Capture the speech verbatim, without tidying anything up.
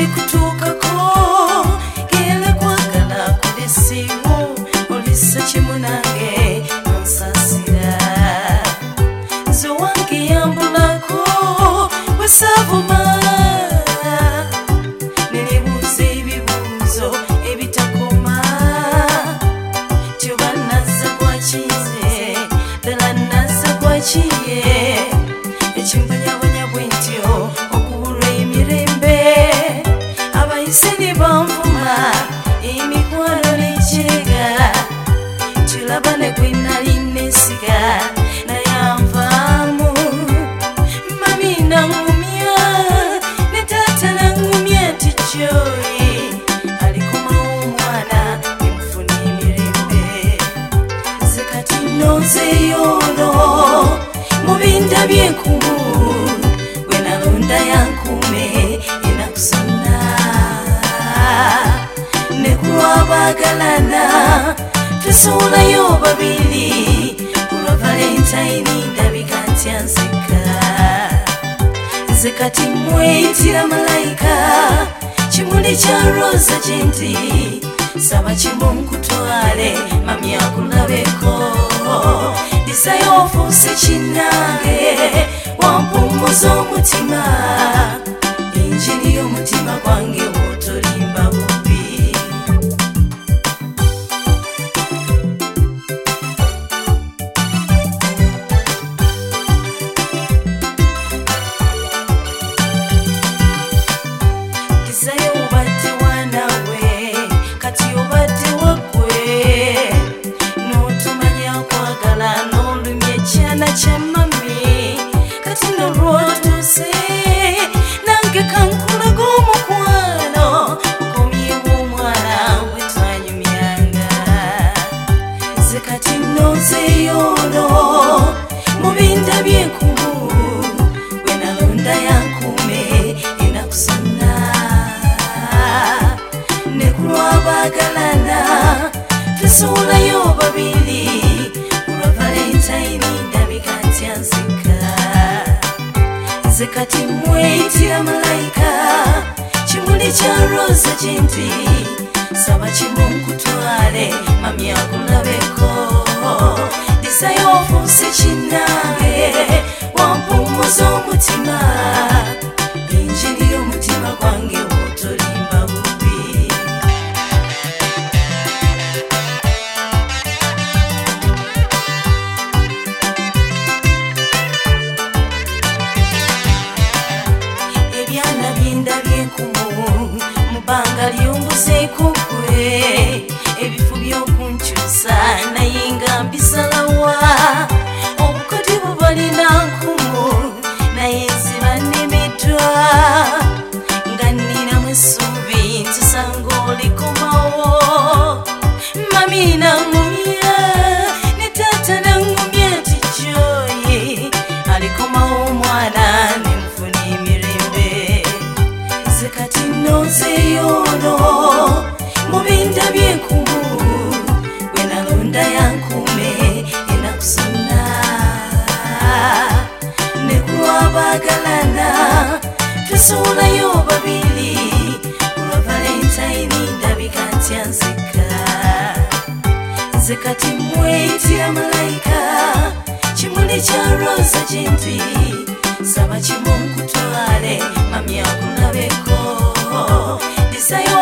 kutukako gele kwagala kudesiwo olisa chimunange nsasira zowange yambulako wesavuma nenebuuza ebibuuzo ebitakoma tyoba nazza gwakize ddala nazza gwakiye ekimbonyabonya bwentyo okubulwa emirembe abayise ne banvuma emikwano n'ekirega tulaba ne gwe nali nesiga naye anvaamu mami nangumya ne taata nangumya nti Joy alikomawo omwana emufuna emirembe ze kati nonzeeyono mubinda byenkumu gwe nalonda yankume enakusonna ne kulwabagalana tusuulayo babiri kulwa valentine ndabika ntya nzeka ze kati mweyitira malayika kimuli kya roza gyendi saba kimu nkutwale mami akulabeko disayo ofuuse kinnange wampumuza omutima injini y'omutima gwange wotolimba bubi disayo obadde wanawe kati obadde waggwe n'otomanya kwagala n'olumya ekyana kya mami kati nolwotuse nange kankulaga omukwano okomyewo omwana bwe twanyumyanga ze kati nonzeeyono mubinda byenkumu gwe nalonda yankume enakusonna ne kulwabagalana tusuulayo babiri kulwa valentine ndabika ntya nzeka ze kati mweyitira malayika kimuli kya roza gyendi saba kimu nkutwale mami akulabeko disayo ofuuse kinnange wampumuza omutima injini y'omutima gwange wotolimba bubi ebyana byendabyenkumu mubanga lyombuzeeko gwe ebifu by'okunkyusa naye nga mbisalawa obukoti bubalina nkumu naye nziba nnemeddwa nga nninamu essuubi ntusanga olikomawo mami nangumya ne taata nangumya nti Joy alikomawo omwana nemufuna emirembe ze kati nonzeeyono mubinda byenkumu gwe nalonda yankume enakusonna ne kulwabagalana tusuulayo babiri kulwa valentine ndabika ntya nzeka ze kati mweyitira malayika kimuli kya roza gyendi saba kimu nkutwale mami akulabeko disayo